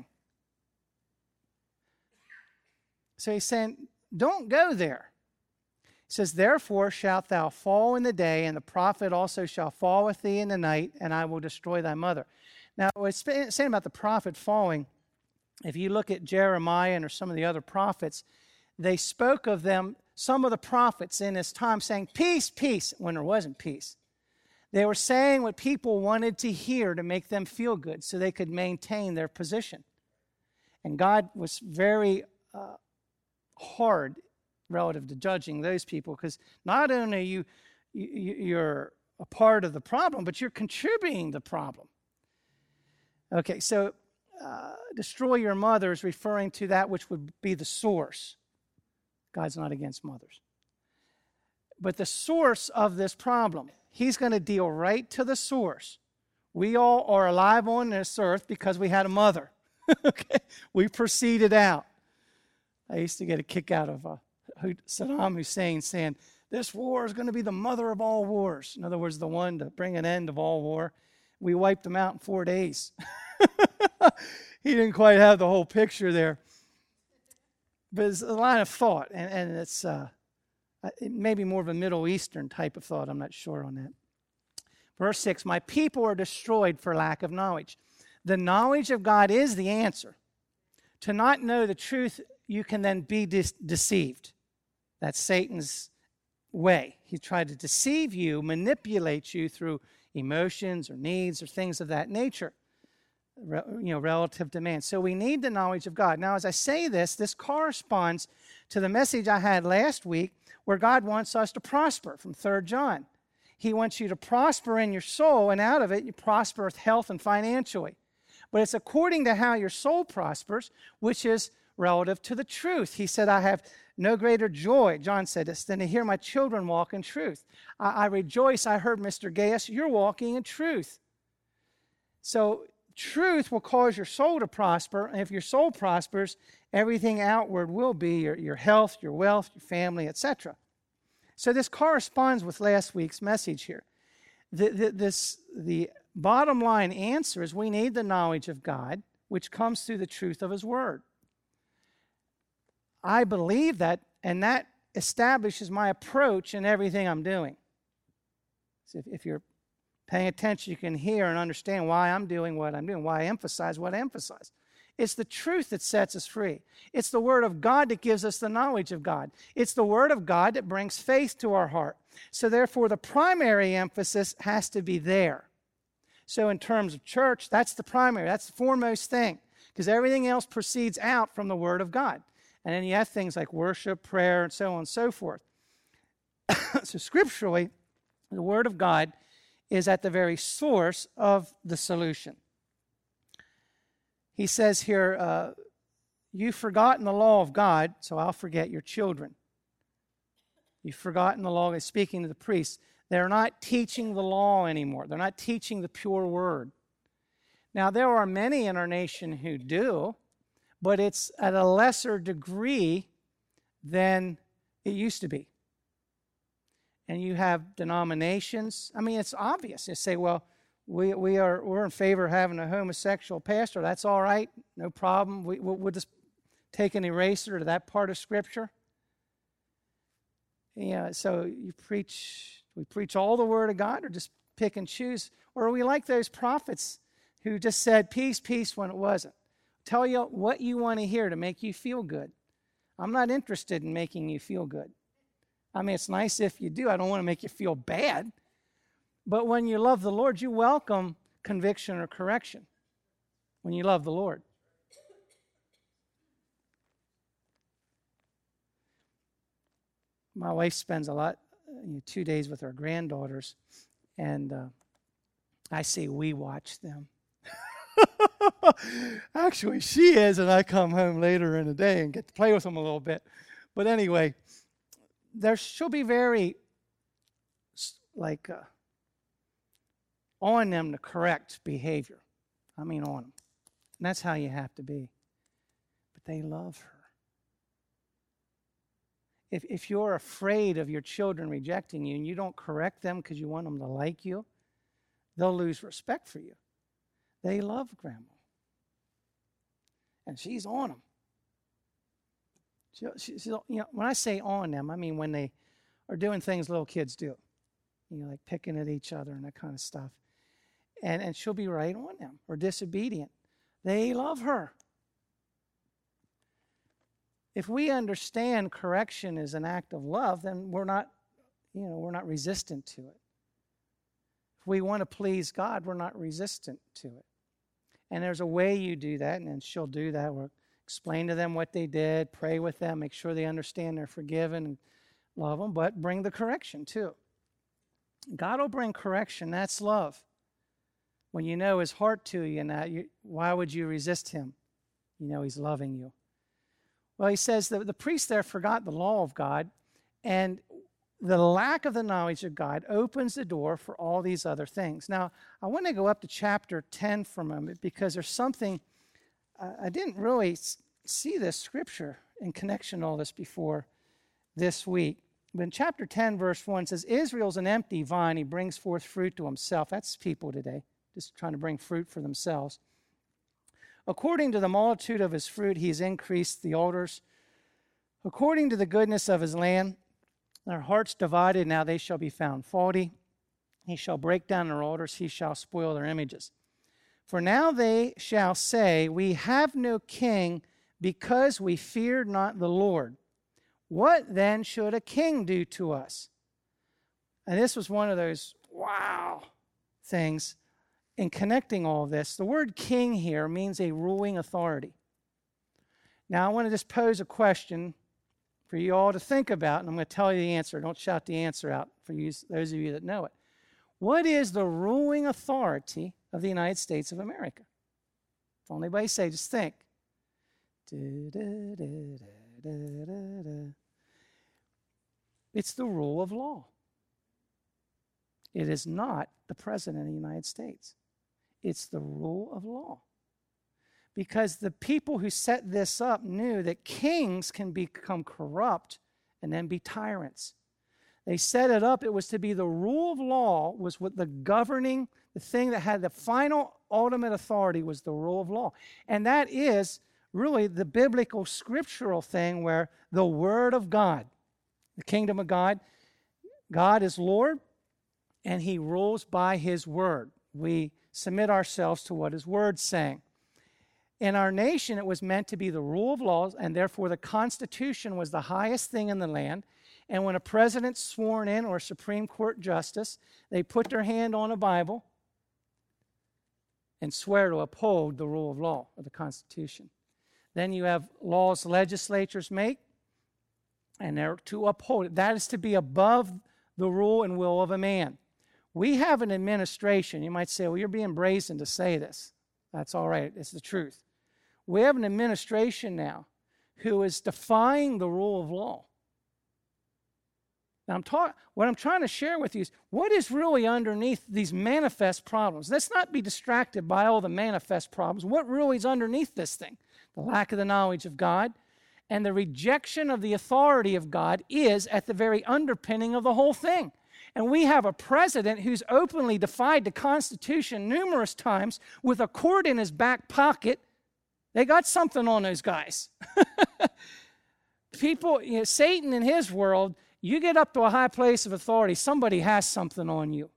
So he's saying, don't go there. He says, therefore shalt thou fall in the day, and the prophet also shall fall with thee in the night, and I will destroy thy mother. Now, what's saying about the prophet falling, if you look at Jeremiah and or some of the other prophets, they spoke of them, some of the prophets in this time, saying, peace, peace, when there wasn't peace. They were saying what people wanted to hear to make them feel good so they could maintain their position. And God was very uh, hard relative to judging those people, because not only are you, you, you're a part of the problem, but you're contributing to the problem. Okay, so uh, destroy your mother is referring to that which would be the source. God's not against mothers. But the source of this problem, he's going to deal right to the source. We all are alive on this earth because we had a mother. Okay, we proceeded out. I used to get a kick out of uh, Saddam Hussein saying, this war is going to be the mother of all wars. In other words, the one to bring an end of all war. We wiped them out in four days. He didn't quite have the whole picture there. But it's a line of thought, and, and it's uh, it may be more of a Middle Eastern type of thought. I'm not sure on that. Verse six, my people are destroyed for lack of knowledge. The knowledge of God is the answer. To not know the truth, you can then be de- deceived. That's Satan's way. He tried to deceive you, manipulate you through emotions or needs or things of that nature, Re- you know, relative demand. So we need the knowledge of God. Now, as I say this, this corresponds to the message I had last week where God wants us to prosper from Third John. He wants you to prosper in your soul, and out of it, you prosper with health and financially. But it's according to how your soul prospers, which is relative to the truth. He said, I have no greater joy, John said this, than to hear my children walk in truth. I, I rejoice, I heard Mister Gaius, you're walking in truth. So truth will cause your soul to prosper, and if your soul prospers, everything outward will be your, your health, your wealth, your family, et cetera. So this corresponds with last week's message here. The, the, this, the bottom line answer is we need the knowledge of God, which comes through the truth of His Word. I believe that, and that establishes my approach in everything I'm doing. So if, if you're paying attention, you can hear and understand why I'm doing what I'm doing, why I emphasize what I emphasize. It's the truth that sets us free. It's the Word of God that gives us the knowledge of God. It's the Word of God that brings faith to our heart. So therefore, the primary emphasis has to be there. So in terms of church, that's the primary, that's the foremost thing, because everything else proceeds out from the Word of God. And then you have things like worship, prayer, and so on and so forth. So scripturally, the Word of God is at the very source of the solution. He says here, uh, you've forgotten the law of God, so I'll forget your children. You've forgotten the law. He's speaking to the priests. They're not teaching the law anymore. They're not teaching the pure word. Now, there are many in our nation who do, but it's at a lesser degree than it used to be. And you have denominations. I mean, it's obvious. You say, well, we we are we're in favor of having a homosexual pastor. That's all right, no problem. We we'll, we'll just take an eraser to that part of Scripture. Yeah. So you preach. We preach all the Word of God, or just pick and choose, or are we like those prophets who just said peace, peace when it wasn't? Tell you what you want to hear to make you feel good. I'm not interested in making you feel good. I mean, it's nice if you do. I don't want to make you feel bad. But when you love the Lord, you welcome conviction or correction when you love the Lord. My wife spends a lot, you know, two days with her granddaughters, and uh, I say we watch them. Actually, she is, and I come home later in the day and get to play with them a little bit. But anyway, there she'll be very, like, uh, on them to correct behavior. I mean on them. And that's how you have to be. But they love her. If, if you're afraid of your children rejecting you and you don't correct them because you want them to like you, they'll lose respect for you. They love Grandma. And she's on them. She, she, she, you know, when I say on them, I mean when they are doing things little kids do. You know, like picking at each other and that kind of stuff. And, and she'll be right on them, or disobedient. They love her. If we understand correction is an act of love, then we're not, you know, we're not resistant to it. If we want to please God, we're not resistant to it. And there's a way you do that, and then she'll do that. We'll explain to them what they did, pray with them, make sure they understand they're forgiven, and love them, but bring the correction too. God will bring correction. That's love. When you know His heart to you, and that, you, why would you resist Him? You know He's loving you. Well, he says that the priests there forgot the law of God, and the lack of the knowledge of God opens the door for all these other things. Now, I want to go up to chapter ten for a moment, because there's something, uh, I didn't really see this scripture in connection to all this before this week. But in chapter ten, verse one, it says, Israel's an empty vine. He brings forth fruit to himself. That's people today, just trying to bring fruit for themselves. According to the multitude of his fruit, he has increased the altars. According to the goodness of his land, their hearts divided, now they shall be found faulty. He shall break down their altars, he shall spoil their images. For now they shall say, we have no king, because we feared not the Lord. What then should a king do to us? And this was one of those wow things in connecting all of this. The word king here means a ruling authority. Now I want to just pose a question for you all to think about, and I'm going to tell you the answer. Don't shout the answer out for you, those of you that know it. What is the ruling authority of the United States of America? Don't anybody say, just think. It's the rule of law. It is not the President of the United States. It's the rule of law. Because the people who set this up knew that kings can become corrupt and then be tyrants. They set it up, it was to be the rule of law, was what the governing, the thing that had the final ultimate authority was the rule of law. And that is really the biblical scriptural thing where the Word of God, the kingdom of God, God is Lord, and he rules by his word. We submit ourselves to what his word's saying. In our nation, it was meant to be the rule of laws, and therefore the Constitution was the highest thing in the land. And when a president's sworn in or a Supreme Court justice, they put their hand on a Bible and swear to uphold the rule of law of the Constitution. Then you have laws legislatures make, and they're to uphold it. That is to be above the rule and will of a man. We have an administration. You might say, well, you're being brazen to say this. That's all right. It's the truth. We have an administration now who is defying the rule of law. Now, I'm talk, what I'm trying to share with you is what is really underneath these manifest problems. Let's not be distracted by all the manifest problems. What really is underneath this thing? The lack of the knowledge of God and the rejection of the authority of God is at the very underpinning of the whole thing. And we have a president who's openly defied the Constitution numerous times with a cord in his back pocket. They got something on those guys. People, you know, Satan in his world, you get up to a high place of authority, somebody has something on you.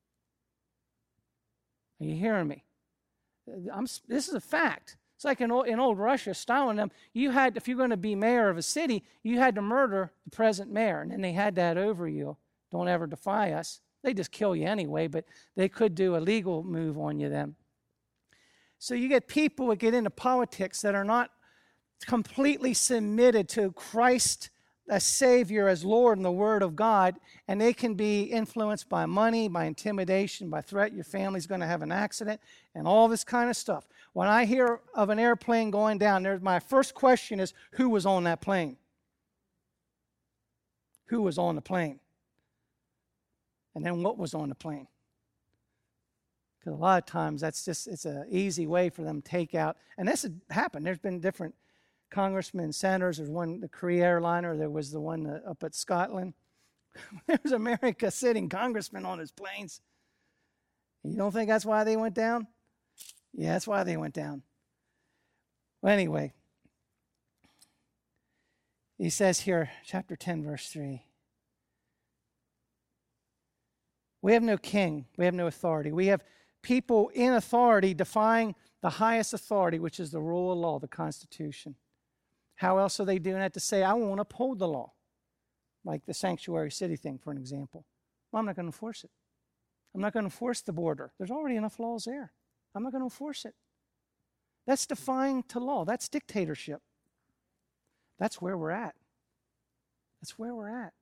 Are you hearing me? I'm, this is a fact. It's like in old, in old Russia, Stalin, them, you had, if you're going to be mayor of a city, you had to murder the present mayor, and then they had that over you. Don't ever defy us. They just kill you anyway, but they could do a legal move on you then. So you get people that get into politics that are not completely submitted to Christ as Savior, as Lord, and the Word of God, and they can be influenced by money, by intimidation, by threat. Your family's going to have an accident, and all this kind of stuff. When I hear of an airplane going down, there's my first question is, who was on that plane? Who was on the plane? And then what was on the plane? Because a lot of times that's just, it's an easy way for them to take out. And this had happened. There's been different congressmen, senators. There's one, the Korea airliner. There was the one uh, up at Scotland. There was America sitting congressmen on his planes. You don't think that's why they went down? Yeah, that's why they went down. Well, anyway, he says here, chapter ten, verse three. We have no king. We have no authority. We have people in authority defying the highest authority, which is the rule of law, the Constitution. How else are they doing that to say, I won't uphold the law? Like the sanctuary city thing, for an example. Well, I'm not going to enforce it. I'm not going to enforce the border. There's already enough laws there. I'm not going to enforce it. That's defying to law. That's dictatorship. That's where we're at. That's where we're at.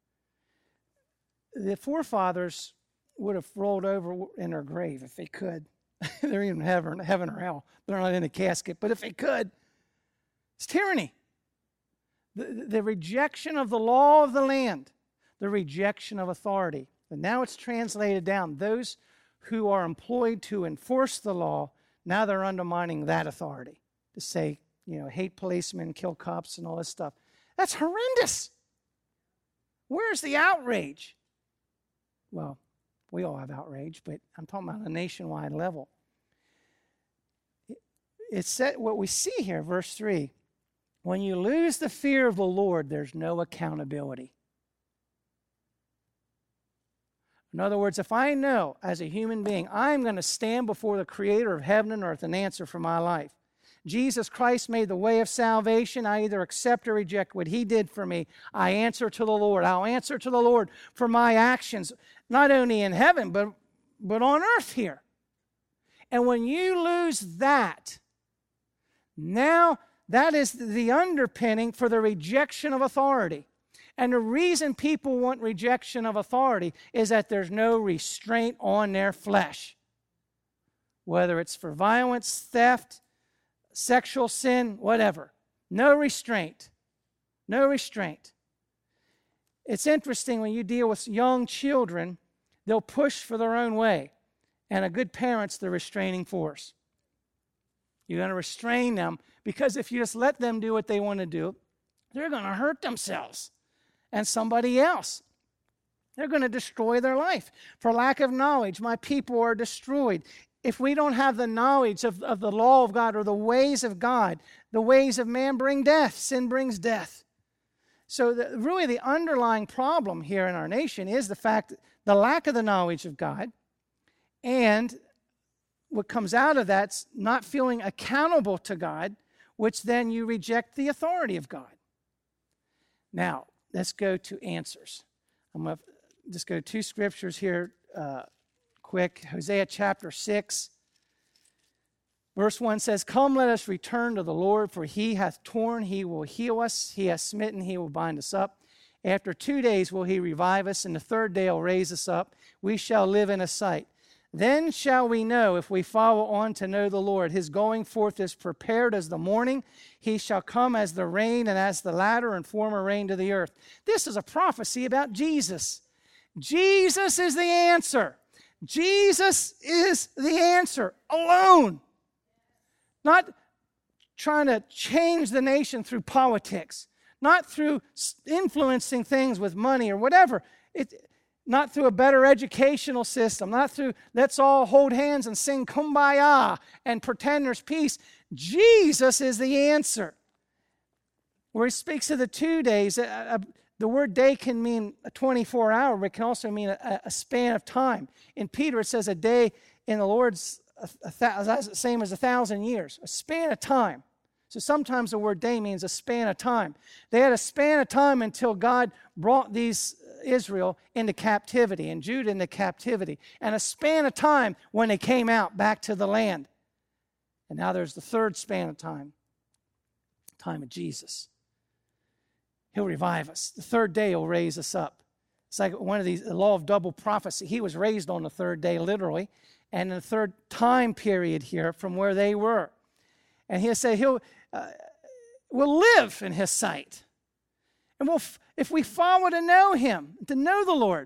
The forefathers would have rolled over in their grave if they could. They're in heaven, heaven or hell. They're not in a casket. But if they could, it's tyranny. The, the rejection of the law of the land, the rejection of authority. And now it's translated down. Those who are employed to enforce the law, now they're undermining that authority. To say, you know, hate policemen, kill cops, and all this stuff. That's horrendous. Where's the outrage? Well, we all have outrage, but I'm talking about a nationwide level. It's said, what we see here, verse three, when you lose the fear of the Lord, there's no accountability. In other words, if I know as a human being, I'm going to stand before the Creator of heaven and earth and answer for my life. Jesus Christ made the way of salvation. I either accept or reject what He did for me. I answer to the Lord. I'll answer to the Lord for my actions, not only in heaven, but, but on earth here. And when you lose that, now that is the underpinning for the rejection of authority. And the reason people want rejection of authority is that there's no restraint on their flesh. Whether it's for violence, theft, sexual sin, whatever. No restraint. No restraint. It's interesting when you deal with young children, they'll push for their own way. And a good parent's the restraining force. You're going to restrain them because if you just let them do what they want to do, they're going to hurt themselves and somebody else. They're going to destroy their life. For lack of knowledge, my people are destroyed. If we don't have the knowledge of, of the law of God or the ways of God, the ways of man bring death. Sin brings death. So the, really the underlying problem here in our nation is the fact that the lack of the knowledge of God, and what comes out of that's not feeling accountable to God, which then you reject the authority of God. Now, let's go to answers. I'm going to just go to two scriptures here uh, quick. Hosea chapter six. Verse one says, "Come, let us return to the Lord, for He hath torn, He will heal us. He hath smitten, He will bind us up. After two days will He revive us, and the third day will raise us up. We shall live in His sight. Then shall we know, if we follow on to know the Lord. His going forth is prepared as the morning. He shall come as the rain and as the latter and former rain to the earth." This is a prophecy about Jesus. Jesus is the answer. Jesus is the answer alone. Not trying to change the nation through politics. Not through influencing things with money or whatever. It Not through a better educational system, not through let's all hold hands and sing Kumbaya and pretend there's peace. Jesus is the answer. Where he speaks of the two days, uh, uh, the word day can mean a twenty-four hour, but it can also mean a, a span of time. In Peter, it says a day in the Lord's a, a th- that's the same as a thousand years, a span of time. So sometimes the word day means a span of time. They had a span of time until God brought these Israel into captivity and Judah into captivity, and a span of time when they came out back to the land. And now there's the third span of time, time of Jesus. He'll revive us. The third day he'll raise us up. It's like one of these, the law of double prophecy. He was raised on the third day, literally, and in the third time period here from where they were. And he'll say he'll uh, we'll live in his sight. And we'll, if we follow to know him, to know the Lord,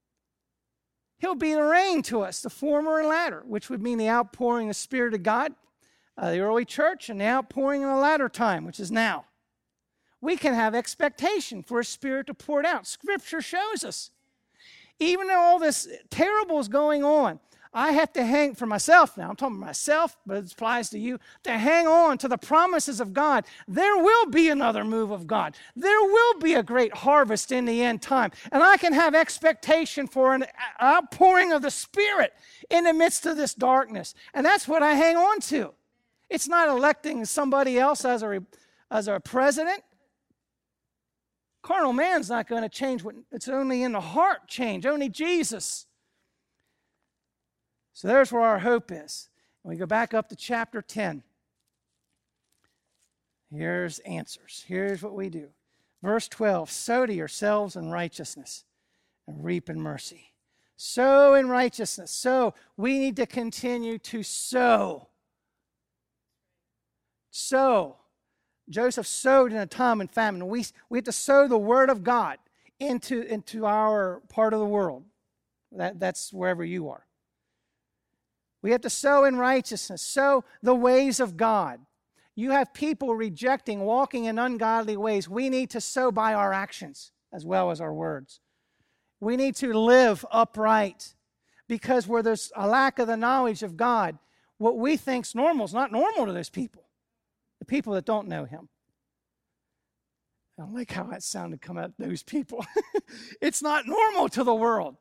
he'll be the rain to us, the former and latter, which would mean the outpouring of the Spirit of God, uh, the early church, and the outpouring in the latter time, which is now. We can have expectation for his Spirit to pour it out. Scripture shows us. Even though all this terrible is going on, I have to hang, for myself now, I'm talking about myself, but it applies to you, to hang on to the promises of God. There will be another move of God. There will be a great harvest in the end time. And I can have expectation for an outpouring of the Spirit in the midst of this darkness. And that's what I hang on to. It's not electing somebody else as a, as a president. Carnal man's not going to change. What, it's only in the heart change, only Jesus. So there's where our hope is. We go back up to chapter ten. Here's answers. Here's what we do. Verse twelve, sow to yourselves in righteousness and reap in mercy. Sow in righteousness. So we need to continue to sow. Sow. Joseph sowed in a time of famine. We, we have to sow the word of God into, into our part of the world. That, that's wherever you are. We have to sow in righteousness, sow the ways of God. You have people rejecting, walking in ungodly ways. We need to sow by our actions. as well as our words. We need to live upright, because where there's a lack of the knowledge of God, what we think's normal is not normal to those people, the people that don't know him. I don't like how that sounded come out, those people. It's not normal to the world.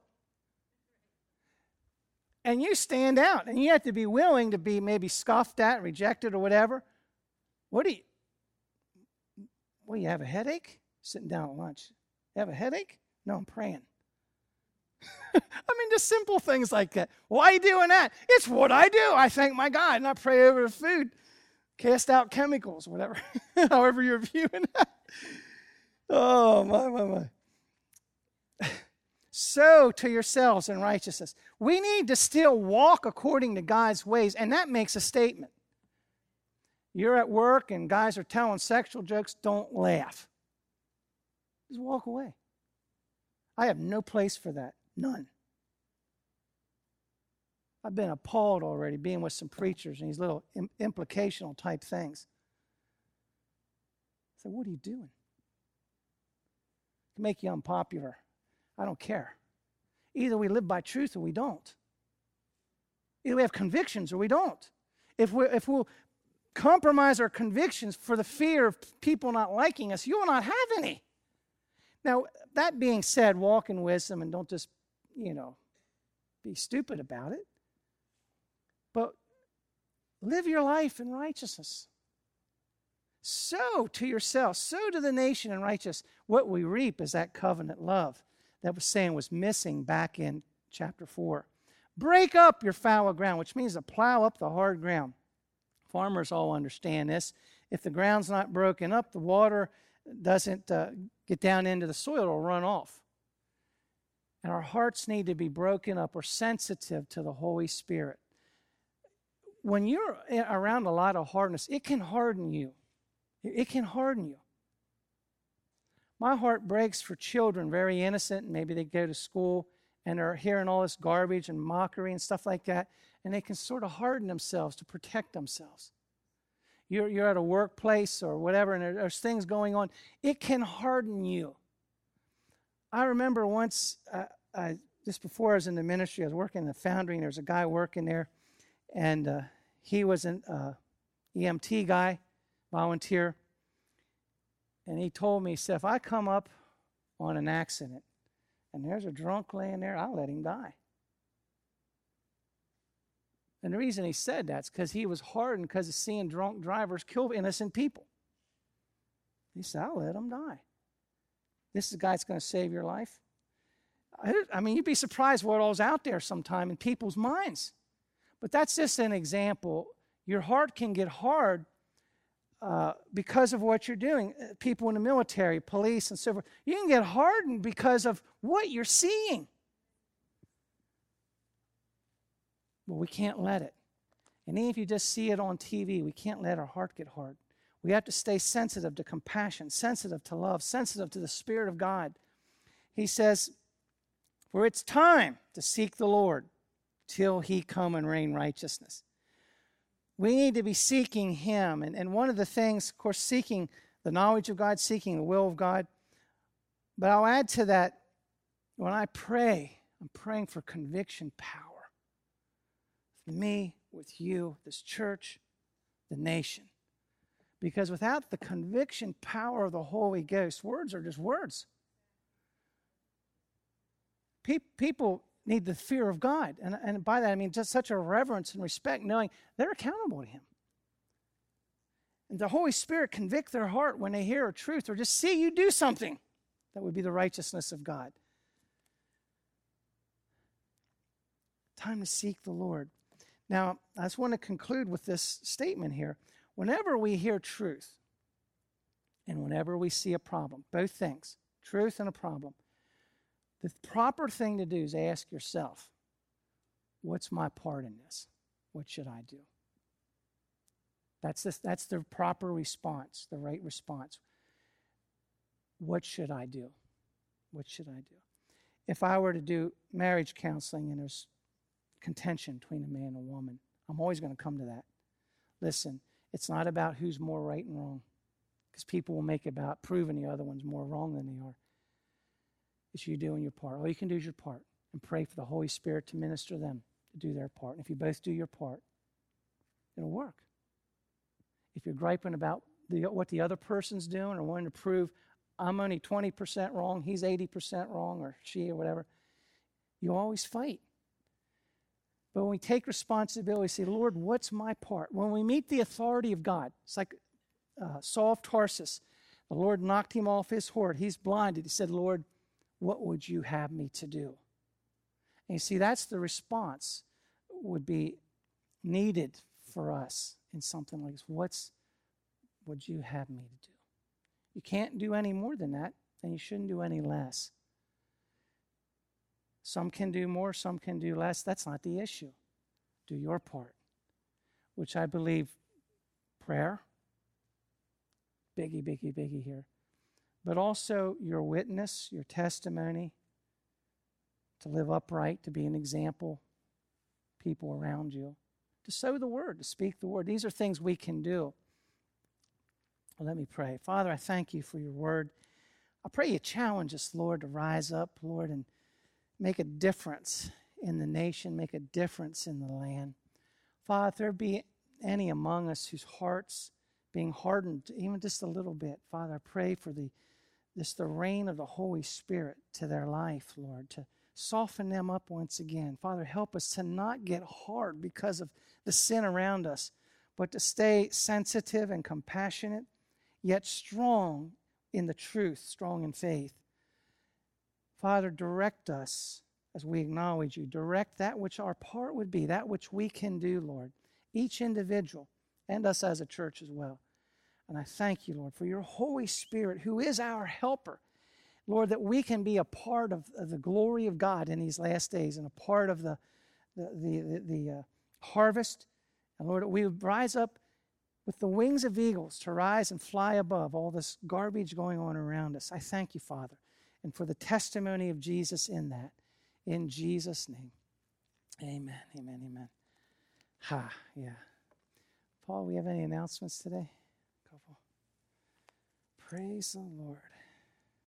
And you stand out, and you have to be willing to be maybe scoffed at, rejected, or whatever. What do you, well, you have a headache? Sitting down at lunch. You have a headache? No, I'm praying. I mean, just simple things like that. Why are you doing that? It's what I do. I thank my God, and I pray over the food. Cast out chemicals, whatever. However you're viewing that. Oh, my, my, my. Sow to yourselves in righteousness. We need to still walk according to God's ways, and that makes a statement. You're at work and guys are telling sexual jokes, don't laugh. Just walk away. I have no place for that. None. I've been appalled already being with some preachers and these little im- implicational type things. I said, what are you doing? To make you unpopular. I don't care. Either we live by truth or we don't. Either we have convictions or we don't. If we if we'll compromise our convictions for the fear of people not liking us, you will not have any. Now, that being said, walk in wisdom and don't just, you know, be stupid about it. But live your life in righteousness. Sow to yourself, sow to the nation in righteousness. What we reap is that covenant love that was saying was missing back in chapter four. Break up your fallow ground, which means to plow up the hard ground. Farmers all understand this. If the ground's not broken up, the water doesn't uh, get down into the soil, it'll run off. And our hearts need to be broken up. We're sensitive to the Holy Spirit. When you're around a lot of hardness, it can harden you. It can harden you. My heart breaks for children, very innocent, and maybe they go to school and are hearing all this garbage and mockery and stuff like that, and they can sort of harden themselves to protect themselves. You're, you're at a workplace or whatever, and there's things going on. It can harden you. I remember once, uh, I, just before I was in the ministry, I was working in the foundry, and there was a guy working there, and uh, he was an uh, E M T guy, volunteer, and he told me, he said, if I come up on an accident and there's a drunk laying there, I'll let him die. And the reason he said that is because he was hardened because of seeing drunk drivers kill innocent people. He said, I'll let him die. This is the guy that's going to save your life. I, I mean, you'd be surprised what all's out there sometime in people's minds. But that's just an example. Your heart can get hard uh, because of what you're doing. People in the military, police, and so forth. You can get hardened because of what you're seeing. But we can't let it. And even if you just see it on T V, we can't let our heart get hard. We have to stay sensitive to compassion, sensitive to love, sensitive to the Spirit of God. He says, for it's time to seek the Lord till he come and reign righteousness. We need to be seeking him. And, and one of the things, of course, seeking the knowledge of God, seeking the will of God. But I'll add to that, when I pray, I'm praying for conviction power. With me, with you, this church, the nation. Because without the conviction power of the Holy Ghost, words are just words. Pe- people need the fear of God. And, and by that, I mean just such a reverence and respect, knowing they're accountable to him. And the Holy Spirit convict their heart when they hear a truth or just see you do something that would be the righteousness of God. Time to seek the Lord. Now, I just want to conclude with this statement here. Whenever we hear truth and whenever we see a problem, both things, truth and a problem, the proper thing to do is ask yourself, what's my part in this? What should I do? That's the, that's the proper response, the right response. What should I do? What should I do? If I were to do marriage counseling and there's contention between a man and a woman, I'm always going to come to that. Listen, it's not about who's more right and wrong, because people will make it about proving the other one's more wrong than they are. is you doing your part. All you can do is your part and pray for the Holy Spirit to minister them to do their part. And if you both do your part, it'll work. If you're griping about the, what the other person's doing or wanting to prove I'm only twenty percent wrong, he's eighty percent wrong, or she or whatever, you always fight. But when we take responsibility, say, Lord, what's my part? When we meet the authority of God, it's like uh, Saul of Tarsus. The Lord knocked him off his horse. He's blinded. He said, Lord, what would you have me to do? And you see, that's the response would be needed for us in something like this. What's would you have me to do? You can't do any more than that, and you shouldn't do any less. Some can do more, some can do less. That's not the issue. Do your part, which I believe prayer, biggie, biggie, biggie here, but also your witness, your testimony, to live upright, to be an example, people around you, to sow the word, to speak the word. These are things we can do. Well, let me pray. Father, I thank you for your word. I pray you challenge us, Lord, to rise up, Lord, and make a difference in the nation, make a difference in the land. Father, if there be any among us whose hearts being hardened even just a little bit, Father, I pray for the this the reign of the Holy Spirit to their life, Lord, to soften them up once again. Father, help us to not get hard because of the sin around us, but to stay sensitive and compassionate, yet strong in the truth, strong in faith. Father, direct us as we acknowledge you. Direct that which our part would be, that which we can do, Lord, each individual and us as a church as well. And I thank you, Lord, for your Holy Spirit, who is our helper. Lord, that we can be a part of, of the glory of God in these last days and a part of the, the, the, the, the uh, harvest. And Lord, that we would rise up with the wings of eagles to rise and fly above all this garbage going on around us. I thank you, Father, and for the testimony of Jesus in that. In Jesus' name, amen, amen, amen. Ha, yeah. Paul, we have any announcements today? Couple. Praise the Lord.